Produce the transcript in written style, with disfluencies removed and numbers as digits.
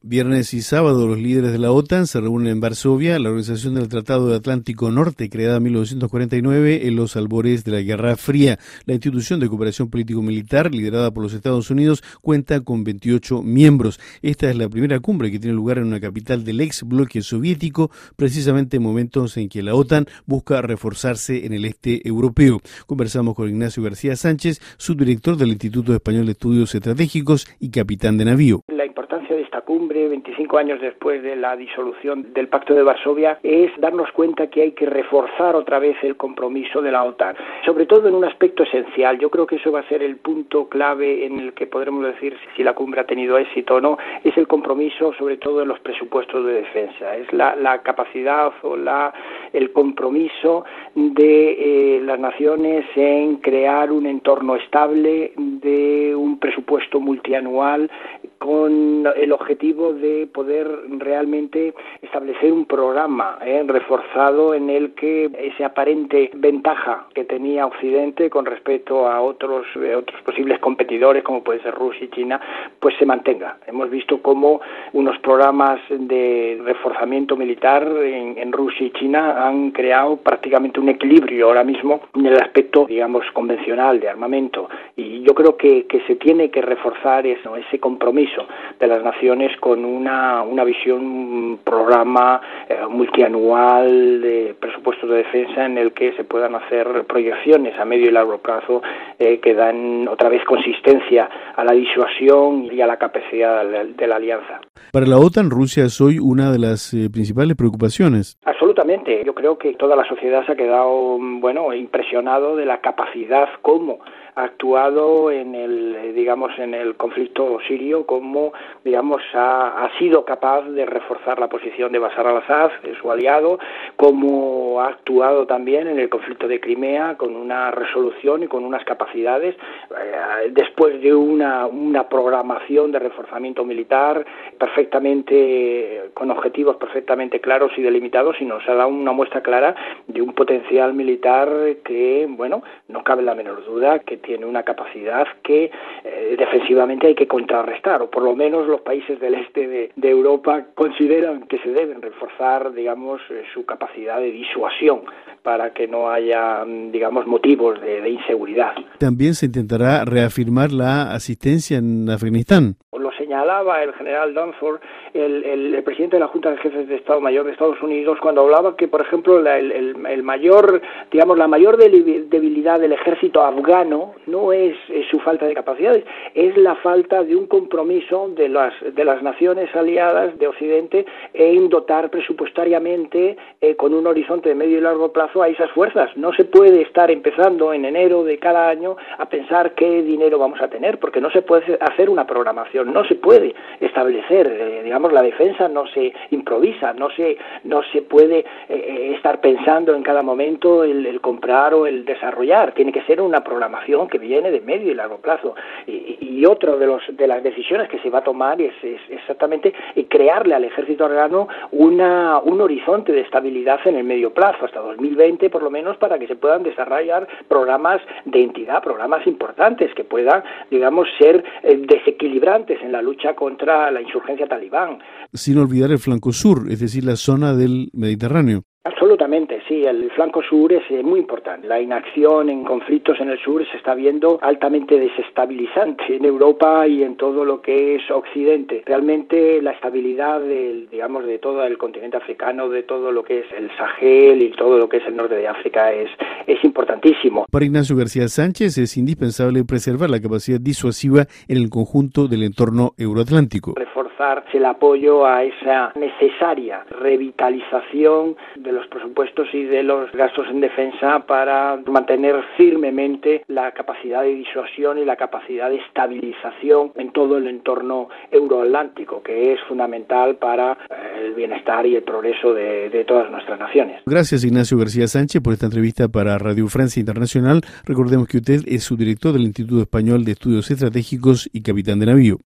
Viernes y sábado los líderes de la OTAN se reúnen en Varsovia, la organización del Tratado de Atlántico Norte, creada en 1949 en los albores de la Guerra Fría. La institución de cooperación político-militar, liderada por los Estados Unidos, cuenta con 28 miembros. Esta es la primera cumbre que tiene lugar en una capital del ex bloque soviético, precisamente en momentos en que la OTAN busca reforzarse en el este europeo. Conversamos con Ignacio García Sánchez, subdirector del Instituto Español de Estudios Estratégicos y capitán de navío. La importancia de esta cumbre, 25 años después de la disolución del Pacto de Varsovia, es darnos cuenta que hay que reforzar otra vez el compromiso de la OTAN, sobre todo en un aspecto esencial. Yo creo que eso va a ser el punto clave en el que podremos decir si la cumbre ha tenido éxito o no, es el compromiso sobre todo en los presupuestos de defensa, es la capacidad o el compromiso de las naciones en crear un entorno estable de un presupuesto multianual con el objetivo de poder realmente establecer un programa reforzado en el que esa aparente ventaja que tenía Occidente con respecto a otros posibles competidores como puede ser Rusia y China, pues se mantenga. Hemos visto cómo unos programas de reforzamiento militar en Rusia y China han creado prácticamente un equilibrio ahora mismo en el aspecto, digamos, convencional de armamento. Y yo creo que se tiene que reforzar ese compromiso de las naciones con una visión, un programa multianual de presupuestos de defensa en el que se puedan hacer proyecciones a medio y largo plazo que dan otra vez consistencia a la disuasión y a la capacidad de la alianza. Para la OTAN, Rusia es hoy una de las principales preocupaciones. Absolutamente. Yo creo que toda la sociedad se ha quedado, impresionado de la capacidad como ha actuado en el conflicto sirio, como ha sido capaz de reforzar la posición de Bashar al-Assad, su aliado, como ha actuado también en el conflicto de Crimea con una resolución y con unas capacidades después de una programación de reforzamiento militar perfectamente con objetivos perfectamente claros y delimitados, y nos ha dado una muestra clara de un potencial militar que, no cabe la menor duda que tiene una capacidad que defensivamente hay que contrarrestar, o por lo menos los países del este de Europa consideran que se deben reforzar, su capacidad de disuasión para que no haya, motivos de inseguridad. También se intentará reafirmar la asistencia en Afganistán. Lo señalaba el general Dunford, el presidente de la Junta de Jefes de Estado Mayor de Estados Unidos, cuando hablaba que, por ejemplo, la mayor debilidad del ejército afgano no es su falta de capacidades, es la falta de un compromiso de las naciones aliadas de Occidente en dotar presupuestariamente con un horizonte de medio y largo plazo a esas fuerzas. No se puede estar empezando en enero de cada año a pensar qué dinero vamos a tener, porque no se puede hacer una programación, no se puede establecer, la defensa no se improvisa, no se puede estar pensando en cada momento el comprar o el desarrollar. Tiene que ser una programación que viene de medio y largo plazo. Y otro de las decisiones que se va a tomar es exactamente crearle al ejército afgano un horizonte de estabilidad en el medio plazo, hasta 2020 por lo menos, para que se puedan desarrollar programas de entidad, programas importantes que puedan, ser desequilibrantes en la lucha contra la insurgencia talibán. Sin olvidar el flanco sur, es decir, la zona del Mediterráneo. Absolutamente, sí, el flanco sur es muy importante. La inacción en conflictos en el sur se está viendo altamente desestabilizante en Europa y en todo lo que es Occidente. Realmente la estabilidad de todo el continente africano, de todo lo que es el Sahel y todo lo que es el norte de África es importantísimo. Para Ignacio García Sánchez es indispensable preservar la capacidad disuasiva en el conjunto del entorno euroatlántico. Reforzar el apoyo a esa necesaria revitalización de los presupuestos y de los gastos en defensa para mantener firmemente la capacidad de disuasión y la capacidad de estabilización en todo el entorno euroatlántico, que es fundamental para el bienestar y el progreso de todas nuestras naciones. Gracias, Ignacio García Sánchez, por esta entrevista para Radio Francia Internacional. Recordemos que usted es subdirector del Instituto Español de Estudios Estratégicos y capitán de navío.